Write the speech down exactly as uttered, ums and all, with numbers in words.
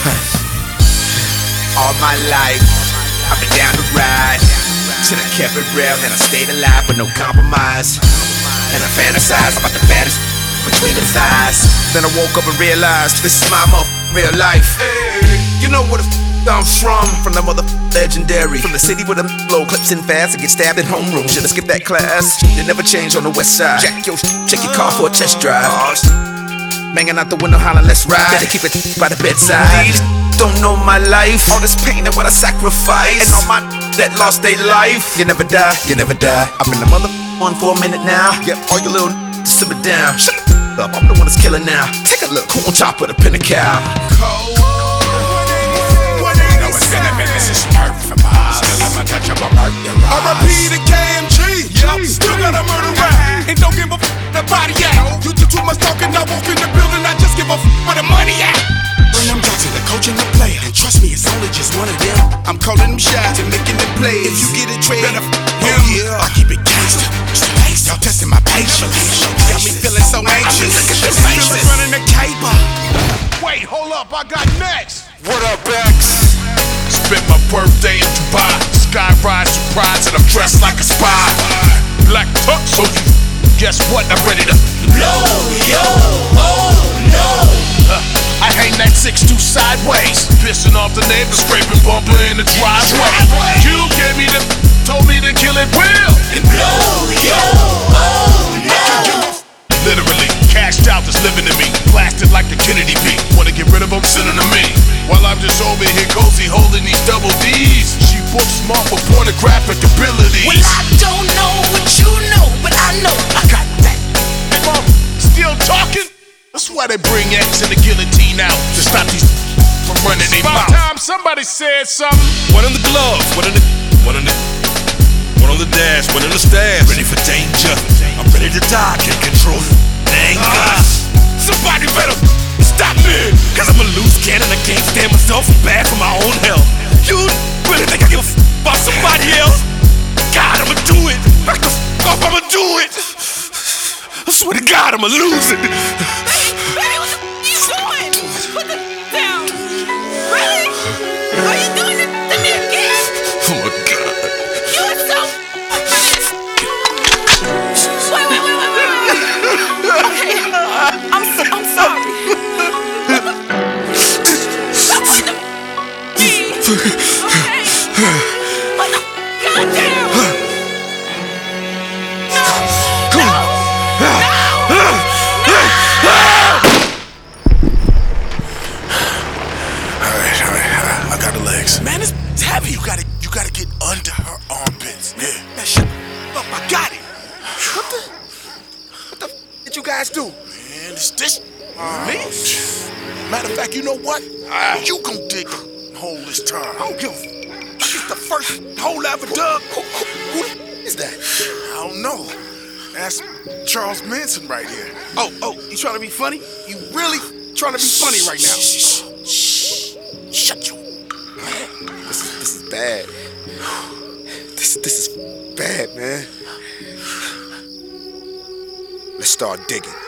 All my life, I've been down the ride. Till I kept it real, and I stayed alive with no compromise. And I fantasize about the baddest between the thighs. Then I woke up and realized this is my mother real life. Hey, you know where the f I'm from? From the mother legendary. From the city where the blow clips in fast and get stabbed in homeroom. Should've skipped that class. They never change on the west side. Jack your check your car for a test drive. Banging out the window, hollering, let's ride. Better keep it by the bedside. Don't know my life, all this pain and what I sacrifice, and all my that lost their life. You never die, you never die. I've been the mother one for a minute now. Yep, all you little simmer down. Shut up, I'm the one that's killing now. Take a look, corn chop with a pin of cow. Cold. No, it's cinnamon, this is earth from us. Still I'ma touch up a murder. I repeat the K M G. Yup, still got a murder rap. And don't give a f the body at. You do too much talking, I walk in the building, I just give a f where the money at. Bring them down to the coach and the player. And trust me, it's only just one of them. I'm calling them shots and making them plays. If you get it trade, better f him. Oh, yeah. I keep it gangster. Y'all testing my patience. Got me feeling so anxious. Feeling running the caper. Wait, hold up, I got next. What up, X? Spent my birthday in Dubai. Sky ride surprise and I'm dressed like a spy. Black tux, so you guess what? I'm ready to blow, yo, oh no. Uh, I hang that six two sideways, pissing off the neighbors, scraping bumper in the driveway. You gave me the, told me to kill it well and blow, yo, oh no. Literally, cashed out that's living in me, blasted like the Kennedy beat. Wanna get rid of them, send them to me. While I'm just over here cozy, holding these double D's. She book smart with pornographic abilities. Well, I don't know what you know, but I know I got that. Hey, mom, still talking? That's why they bring X and the guillotine out to stop these from running their mouth. About time somebody said something. One in the gloves, one in the, one in the, one on the dash, one in the stash. Ready for danger. I'm ready to die, can't control anger. Uh, somebody better stop me, cause I'm a loose cannon, I can't stand myself. I'm bad for my own health. You really think I give a f about somebody else? God, I'ma do it. Back the f off, I'ma do it. I swear to God, I'ma lose it. Baby, what the f you doing? Put the down. Really? Are you doing it to me again? Oh my God. You are so f***ing. Wait, wait, wait, wait, wait, wait. Okay. I'm so, I'm sorry. What the f? Stop with the f me. Okay. What the f? Goddamn. No. No. Alright, alright, I got the legs. Man, it's heavy. You gotta, you gotta get under her armpits. Yeah. Man, shut up. I got it. What the? What the f did you guys do? Man, it's this. Uh, me? Matter of fact, you know what? Uh, you gon' dig the hole this time. I don't give a f. It's the first hole I ever dug. Who, who, who is that? I don't know. That's Charles Manson right here. Oh, oh, you trying to be funny? You really trying to be funny right now? Shh, shh, shut your. This is, this is bad. This, this is bad, man. Let's start digging.